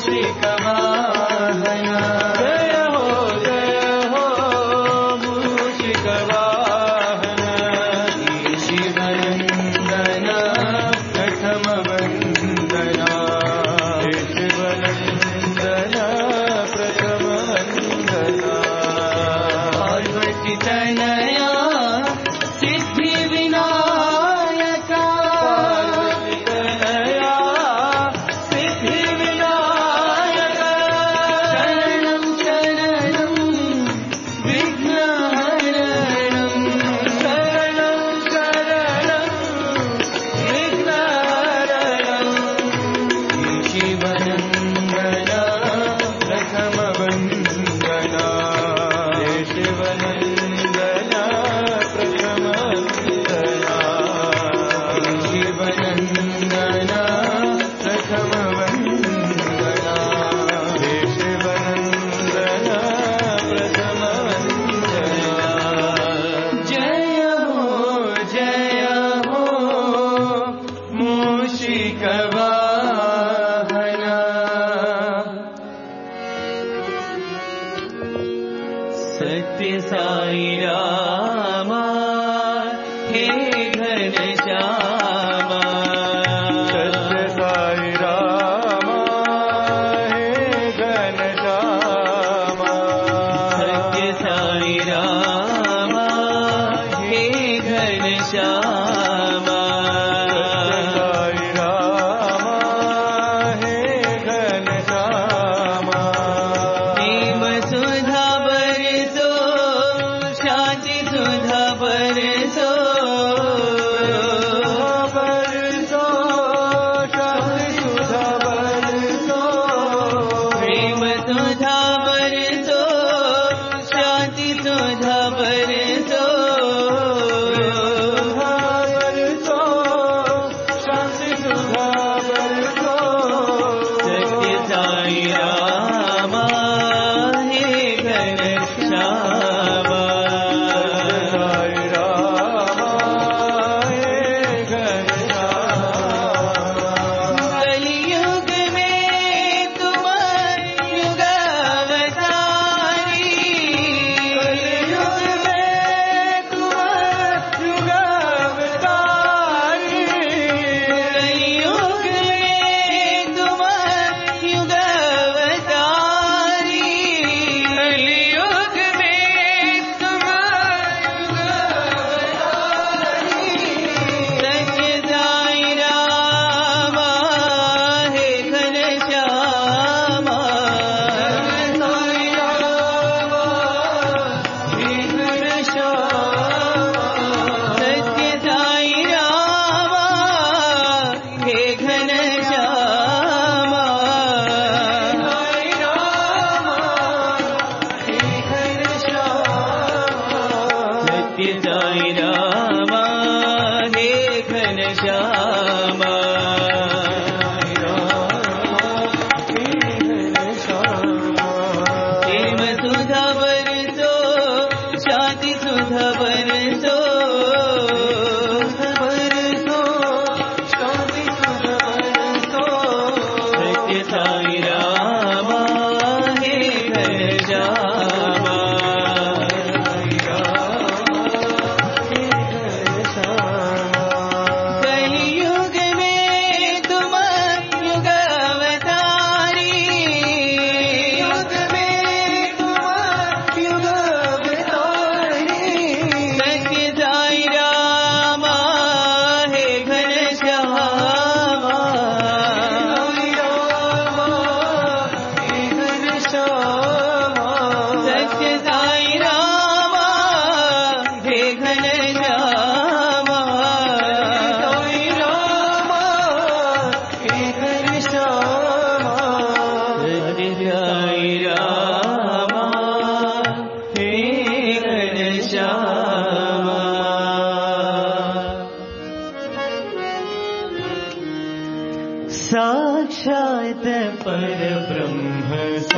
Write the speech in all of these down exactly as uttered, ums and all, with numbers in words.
साक्षात पर ब्रह्म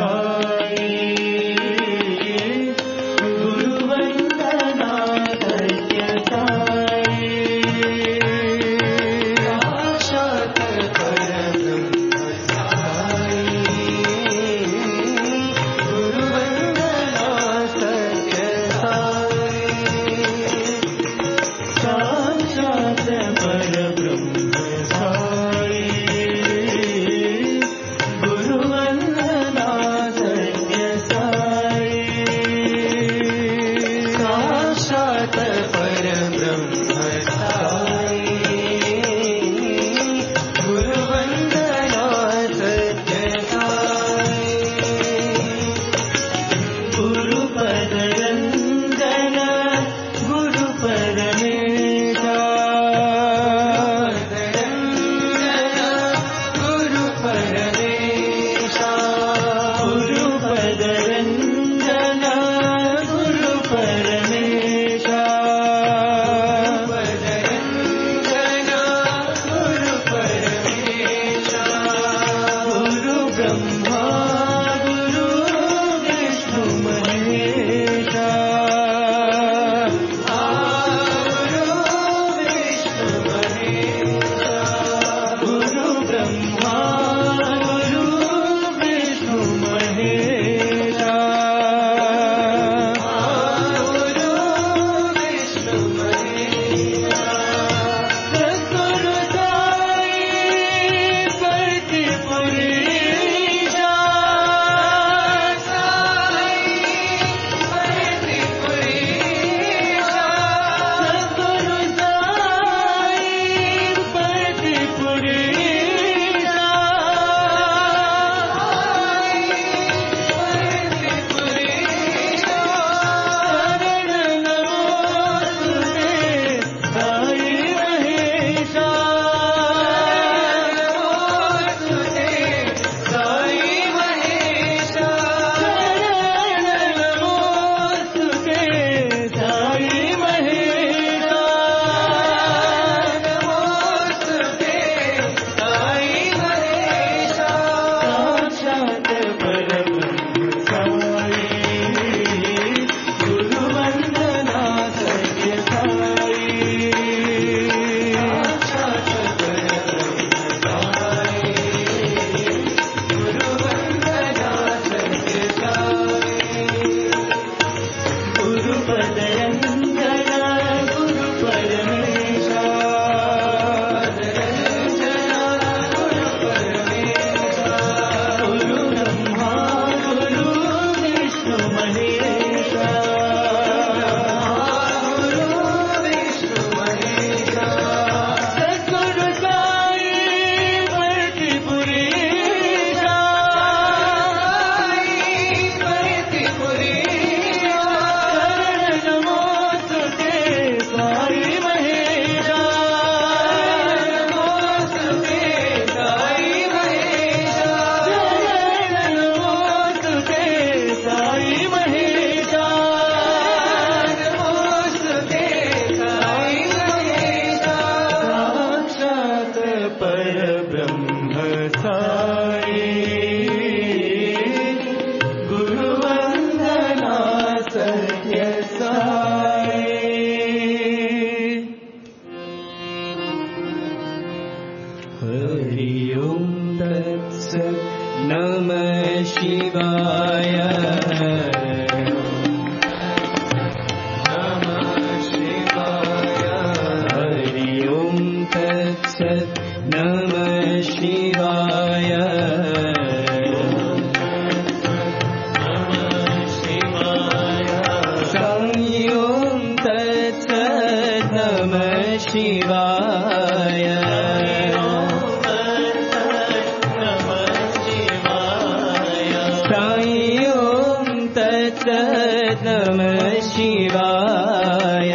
साई गुरुवंदना सत्य साई साक्षात पर ब्रह्म साई शिवाय हरि ओम तत्सत् नमः शिवाय संयोम तत्सत् नमः शिवाय संयोम तत्सत् नमः शिवाय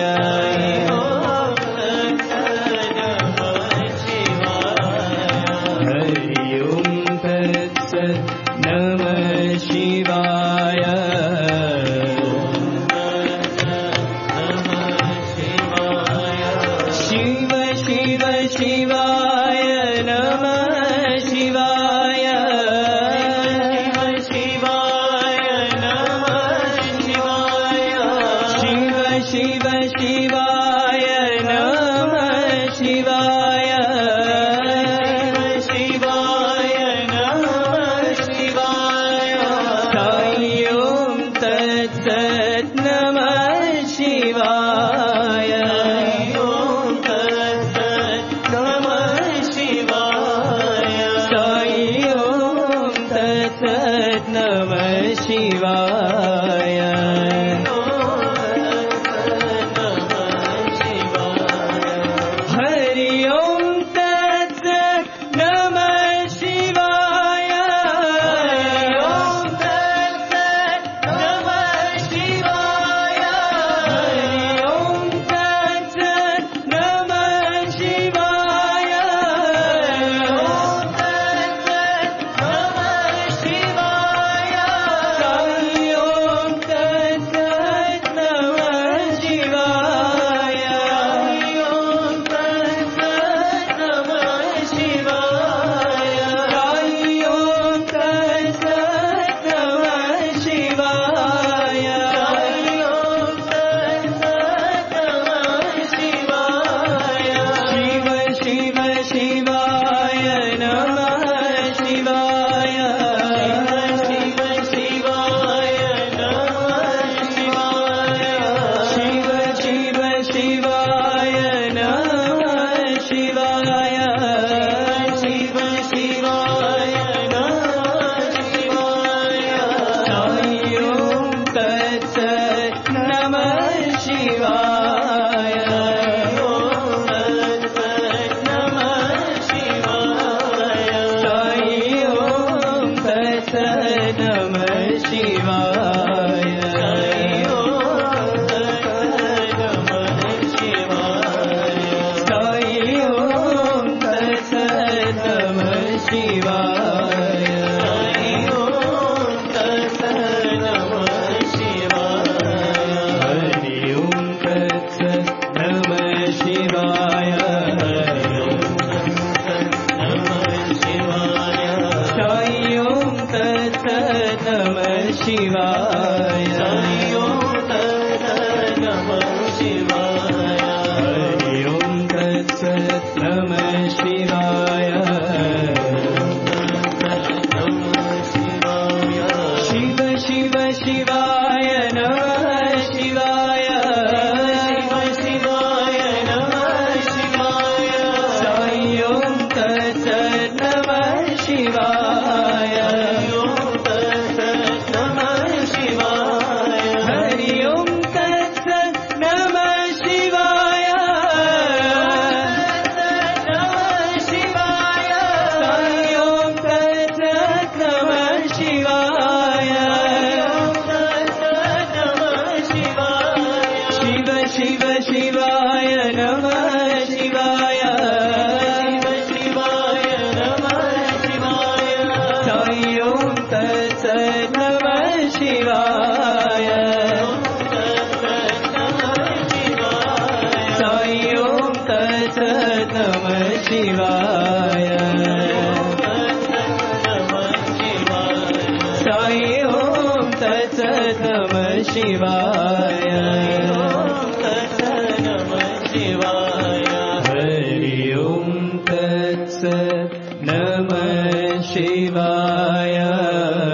Shivaya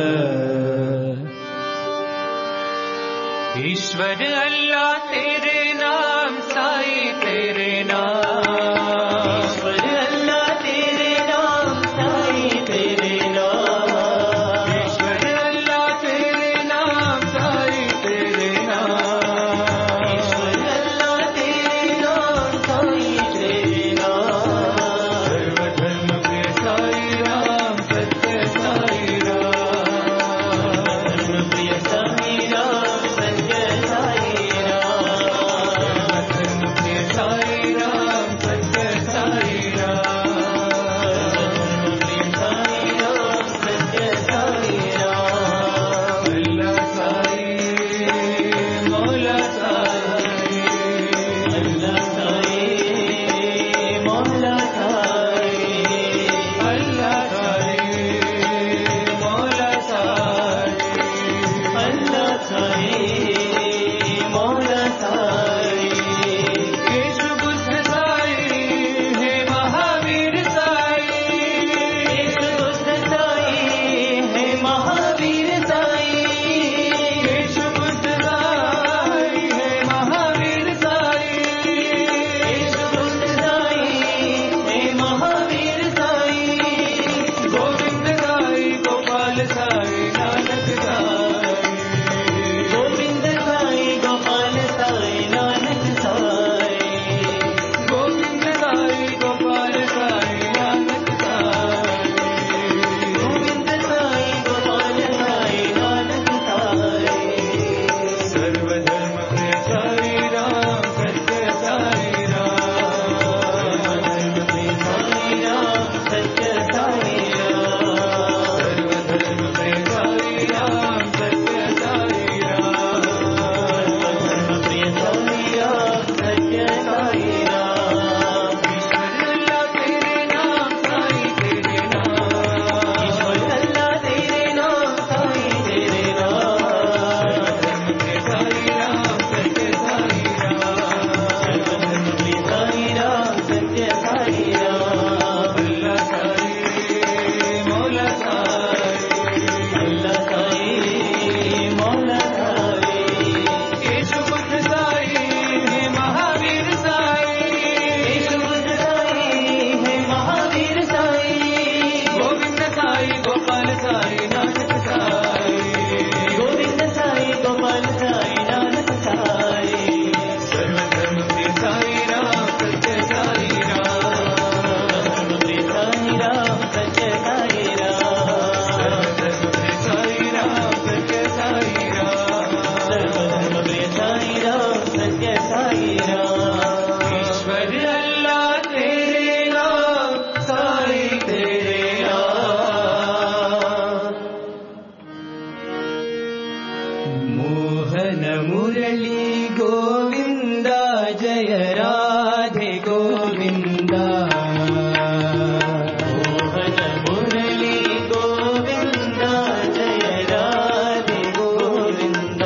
ईश्वर अल्लाह तेरे नाम साई तेरे नाम ईश्वर अल्लाह तेरे नाम साई तेरे नाम ईश्वर अल्लाह तेरे नाम साई तेरे नाम ईश्वर अल्लाह तेरे नाम साई तेरे नाम सर्वधर्म प्रिय साई राम सत्य साई राम धर्म प्रिय साई राम सत्य साई राम सर्वधर्म प्रिय साई राम सत्य साई राम धर्म प्रिय साई राम सत्य साई राम अल्लाह साई मौला साई अल्लाह साई मौला साई अल्लाह साई मौला साई अल्लाह साई मौला साई केशव बुद्ध साई हे महावीर साई केशव बुद्ध साई है महावीर साई केशव बुद्ध साई हे महावीर साई केशव बुद्ध साई है महावीर साई गोविंद साई गोपाल साई नानक साई गोविंद साई गोपाल साई नानक साई गोविंद साई गोपाल साई नानक साई गोविंद साई गोपाल साई नानक साई सर्वधर्म प्रिय साई राम सत्य साई राम धर्म प्रिय साई राम सत्य साई राम सर्वधर्म प्रिय साई राम सत्य साई राम धर्म प्रिय साई राम सत्य साई राम ईश्वर अल्लाह तेरे नाम साई तेरे नाम ईश्वर अल्लाह तेरे नाम साई तेरे नाम धर्म प्रिय साई राम सत्य साई राम धर्म प्रिय साई राम सत्य साई राम अल्लाह साई मौला साई अल्लाह साई मौला साई केशव बुद्ध साई हे महावीर साई केशव बुद्ध साई है महावीर साई गोविंद साई गोपाल साई नानक साई गोविंद साई गोपाल साई नानक साई सर्वधर्म प्रिय साई राम सत्य साई राम धर्म प्रिय साई राम सत्य साई राम सर्वधर्म प्रिय साई राम सत्य साई राम धर्म प्रिय साई राम सत्य साई राम ईश्वर अल्लाह तेरे नाम साई तेरे नाम मोहन मुरली गोविंद जय राधे गोविंद मोहन मुरली गोविंद जय राधे गोविंद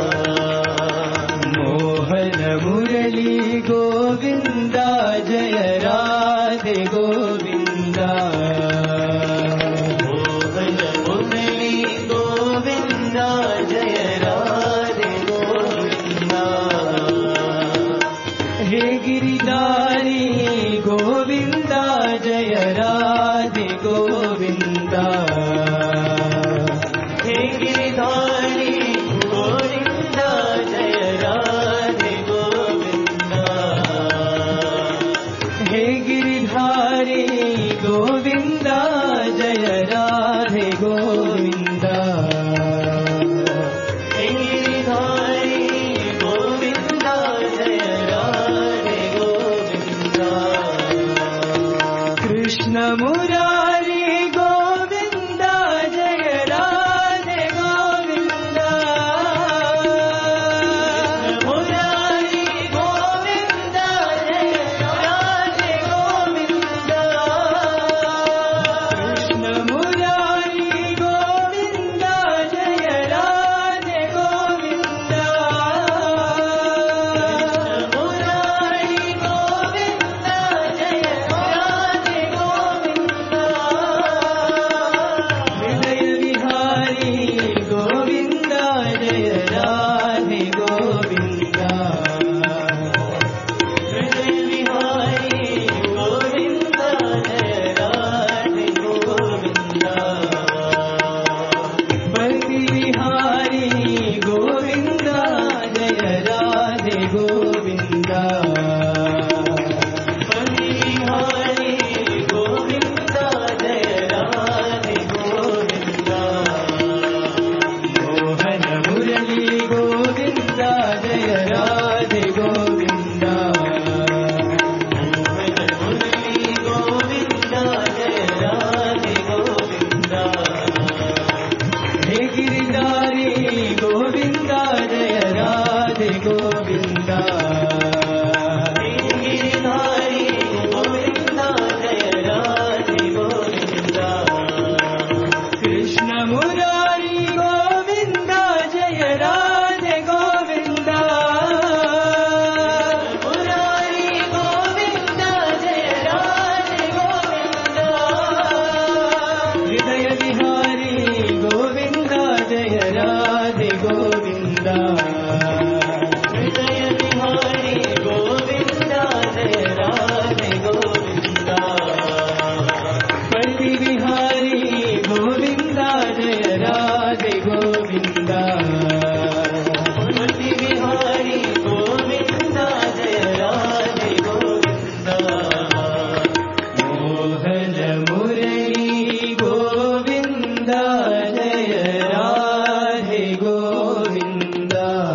मोहन मुरली गोविंद जय राधे गोविंद मोहन मुरली गोविंद जय राधे गोविंद राधे गोविंद मुरली बिहारी गोविंद जय राधे गोविंद मोहन मुरली गोविंद जय राधे गोविंद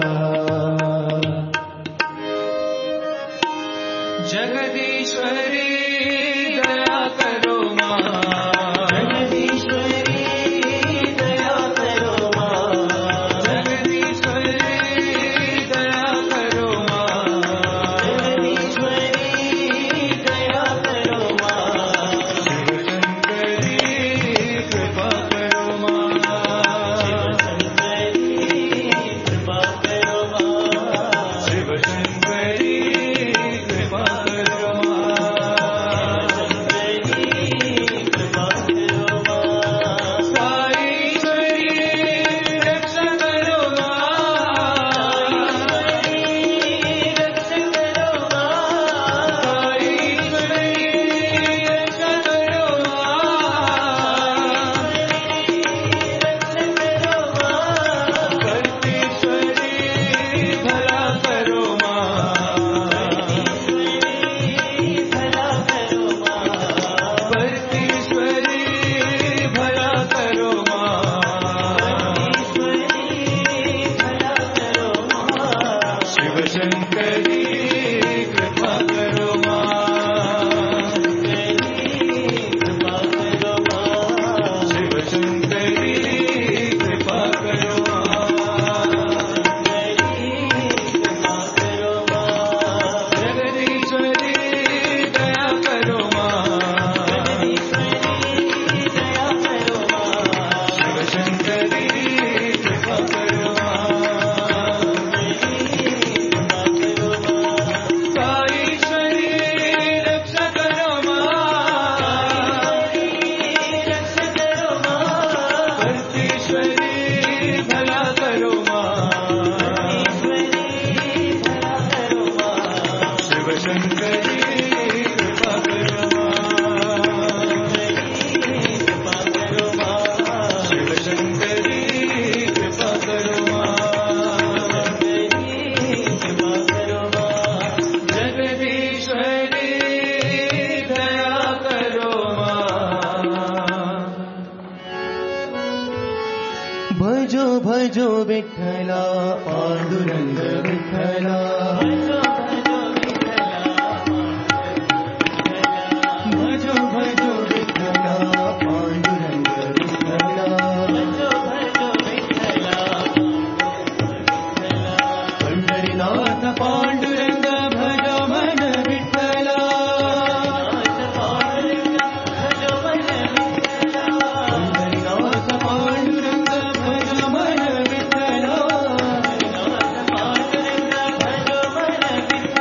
जगदीश्वरी दया करो माँ जगदीश्वरी दया करो माँ जगदीश्वरी दया करो माँ जगदीश्वरी दया करो माँ शिवशंकरी कृपा करो माँ शिवशंकरी कृपा करो माँ शिवशंकरी कृपा करो माँ शिवशंकरी कृपा करो माँ साईश्वरी रक्षा करो माँ साईश्वरी रक्षा करो माँ साईश्वरी रक्षा करो माँ परमेश्वरी भला करो माँ भला करो माँ परमेश्वरी भला करो माँ भला करो माँ शिवशंकरी कृपा करो माँ कृपा करो माँ शिवशंकरी कृपा करो माँ कृपा करो माँ जगदीश्वरी दया करो माँ दया करो माँ शिवशंकरी कृपा करो माँ साईश्वरी रक्षा करो माँ रक्षा करो माँ परमेश्वरी भला करो माँ भला करो माँ शिवशंकरी कृपा करो माँ कृपा करो माँ शिवशंकरी कृपा करो माँ कृपा करो माँ जगदीश्वरी दया करो माँ भजो भजो विठ्ठला पांडुरंग विठ्ठला भजो भजो विठ्ठला भजो भजो विठ्ठला पांडुरंग विठ्ठला भजो भजो विठ्ठला पंढरीनाथ पांडुरंग भज मन विठ्ठला भजो मन विठ्ठला पंढरीनाथ पांडुरंग भज मन विठ्ठला भजो मन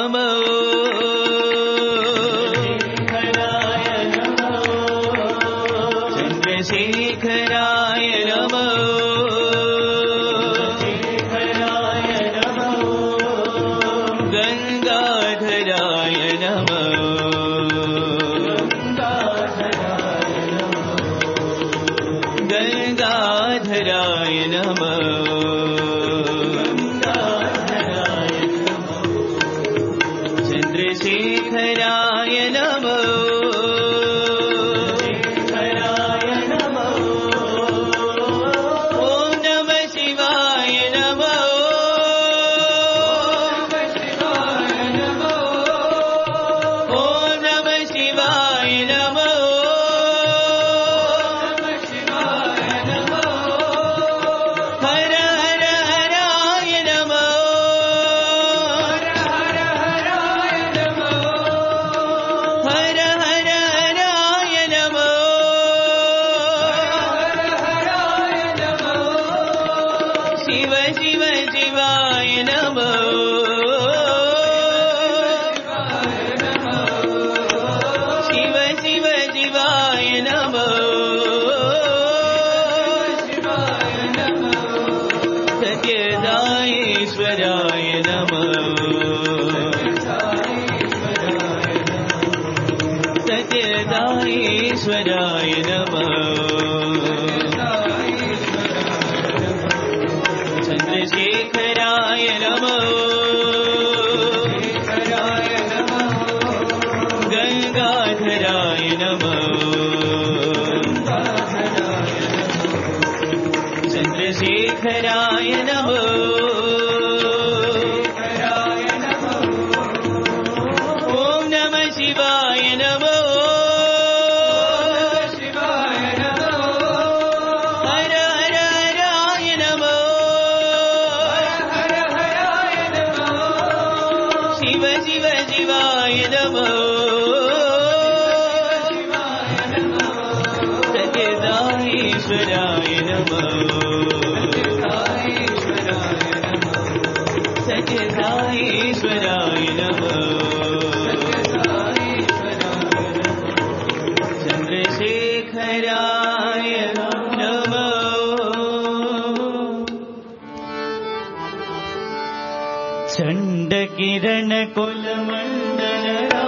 नमो चन्द्रशेखराय नमो गंगाधराय नमो गंगाधराय नमो चन्द्रशेखराय नमो ईश्वराय नमः चन्द्रशेखराय नमः गंगाधराय नमः चन्द्रशेखराय नमः ओम नमः शिवाय नमः ईश्वराय नमः चन्द्रशेखराय नमः चण्डकिरण कुलमण्डलरा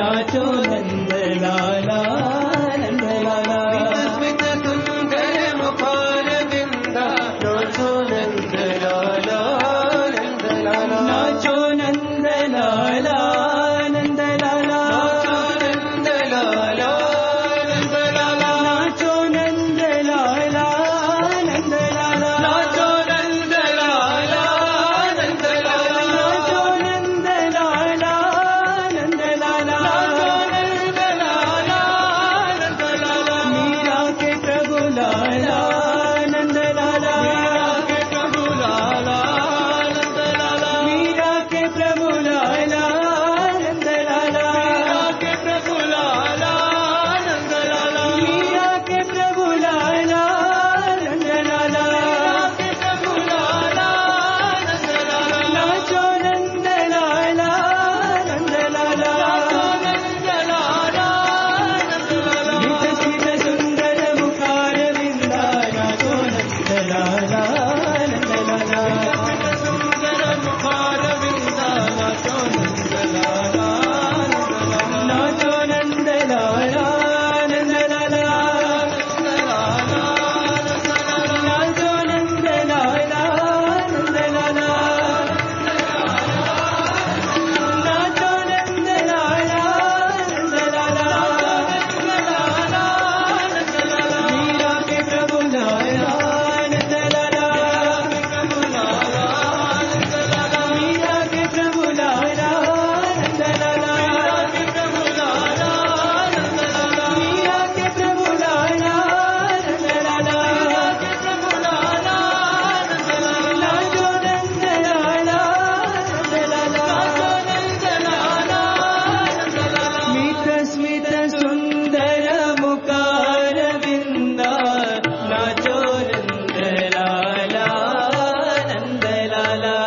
नाचो नंदलाला नंदलाला स्मित सुंदर मुखार बिंदा नाचो नंदलाला नंदलाला नाचो नंदलाला नंदलाला नंदलाला नंदलाला नाचो नंदलाला नंदलाला नाचो नंदलाला नंदलाला नाचो नंदलाला नंदलाला नाचो नंदलाला नंदलाला मीरा के प्रभु लाला नंदलाला मीरा के प्रभु लाला नंदलाला मीरा के प्रभु लाला नंदलाला नाचो नंदलाला नंदलाला स्मित सुंदर मुखार बिंदा नाचो नंदलाला नंदलाला सुंदर मुखार बिंदा नाचो नंदलाला नाचो नंदलाला नंदलाला नाचो नंदलाला नंदलाला नाचो नंदलाला नंदलाला मीरा के प्रभु लाला नंदलाला मीरा के प्रभु लाला नंदलाला मीरा के प्रभु लाला नंदलाला नाचो नंदलाला नंदलाला स्मित स्मित सुंदर मुखार बिंदा नाचो नंदलाला नंदलाला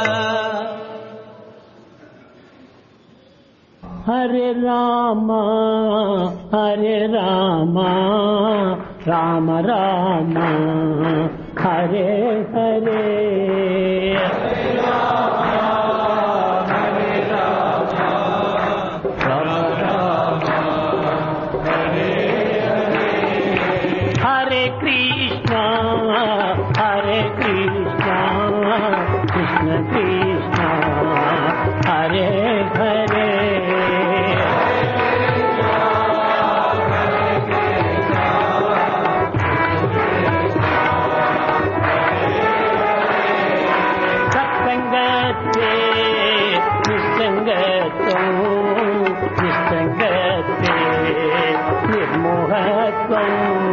हरे रामा हरे रामा राम रामा हरे हरे हरे कृष्णा हरे कृष्णा कृष्ण कृष्णा हरे हरे सत्संगते निस्संगत्वं निस्संगते निर्मोहत्वं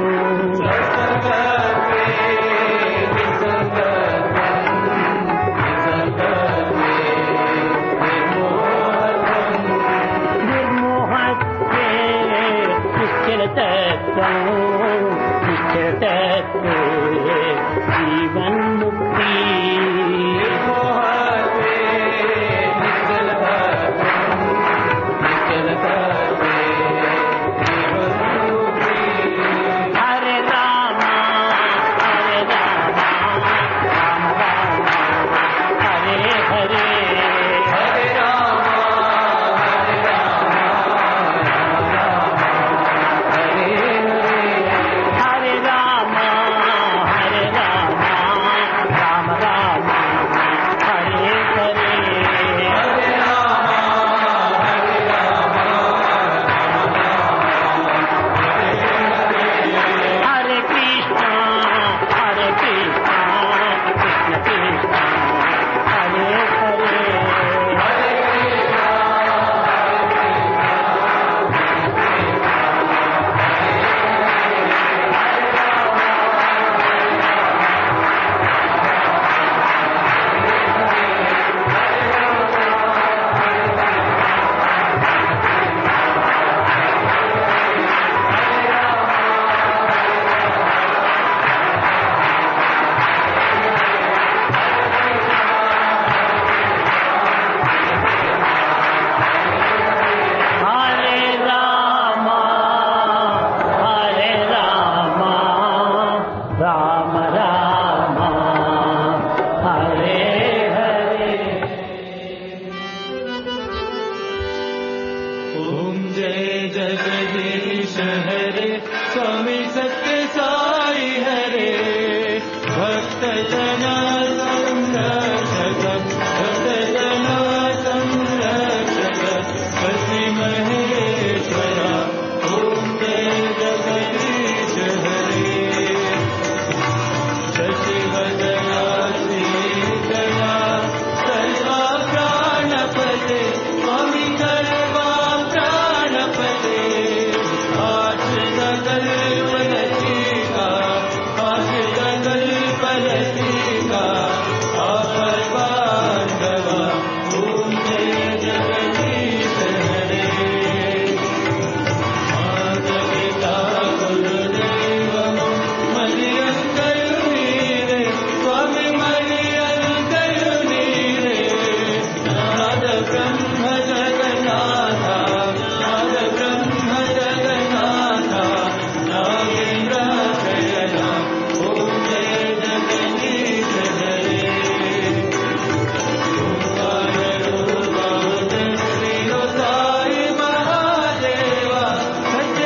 निर्मोहत्वे निश्चलतत्वं निश्चलतत्वे जीवन मुक्ति हरे रामा हरे रामा राम रामा हरे हरे हरे रामा हरे रामा राम रामा हरे हरे हरे रामा हरे रामा राम रामा हरे हरे हरे रामा हरे रामा जय जगदीश हरे स्वामी सत्य साई हरे भक्त जना संरक्षक भक्त जना संरक्षक पति महेश्वरा ओम जय जगदीश हरे शशिवदना श्रीकला सर्वा प्राणपते स्वामी सर्वा प्राणपते आश्रित कल्पलतिका आश्रित कल्पलतिका आपद्बान्धवा ओम जय जगदीश हरे माता गुरुदेव मरियंकरुणीरे स्वामी मरियंकरुणीरे नाद ब्रह्म जगन्नाथा नाद ब्रह्म जगन्नाथा नागेन्द्र शयना ओम जय जगदीश हरे ओंकार रूपावत श्री साई महादेवा सत्य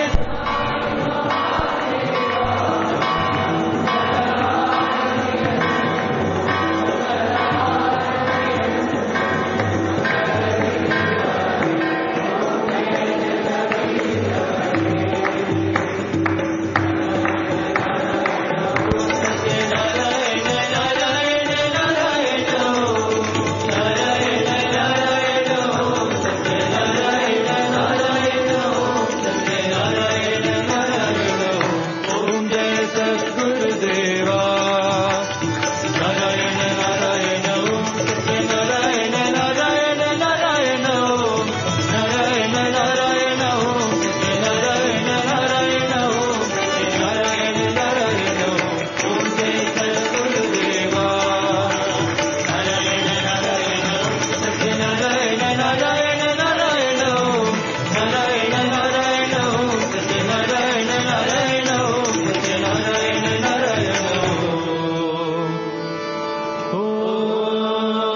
ओम जय सद्गुरुदेवा नारायण नारायण ओम सत्य नारायण नारायण नारायण ओम नारायण नारायण ओम सत्य नारायण नारायण ओम सत्य नारायण नारायण ओम जय सद्गुरुदेवा नारायण नारायण ओम सत्य नारायण नारायण नारायण ओम नारायण नारायण ओम सत्य नारायण नारायण ओम सत्य नारायण नारायण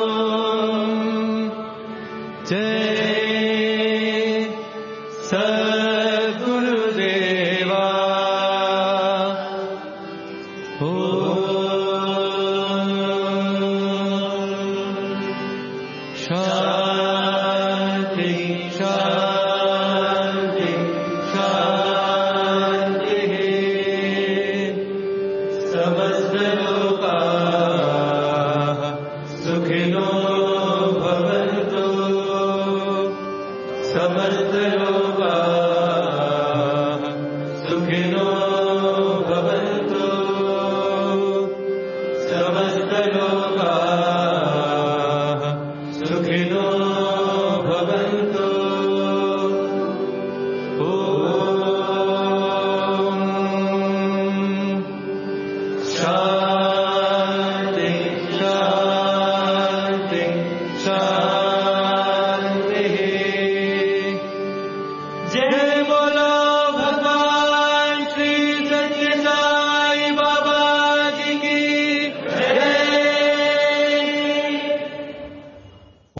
ओम जय